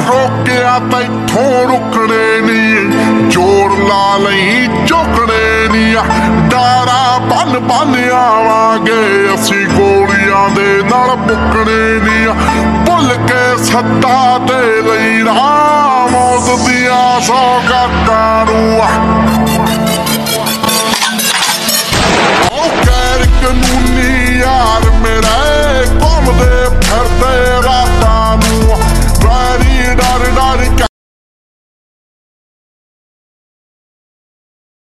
ਰੋਕਿਆ ਤੈਥੋਂ ਰੁਕਣੇ ਨੀ, ਜੋਰ ਲਾ ਲਈ ਝੁਕਣੇ ਨੀ। ਡਾਰਾ ਬੰਨ ਬੰਨ ਆਵਾਂਗੇ ਅਸੀਂ, ਗੋਲੀਆਂ ਦੇ ਨਾਲ ਮੁੱਕਣੇ ਨੀ। ਭੁੱਲ ਕੇ ਸੱਤਾ ਦੇ ਲਈ ਨਾ ਮੌਤ ਦੀਆਂ ਸੌਗਾਤਾਂ ਨੂੰ। ਉਹ ਗੈਰ ਕਾਨੂੰਨੀ ਯਾਰ ਮੇਰਾ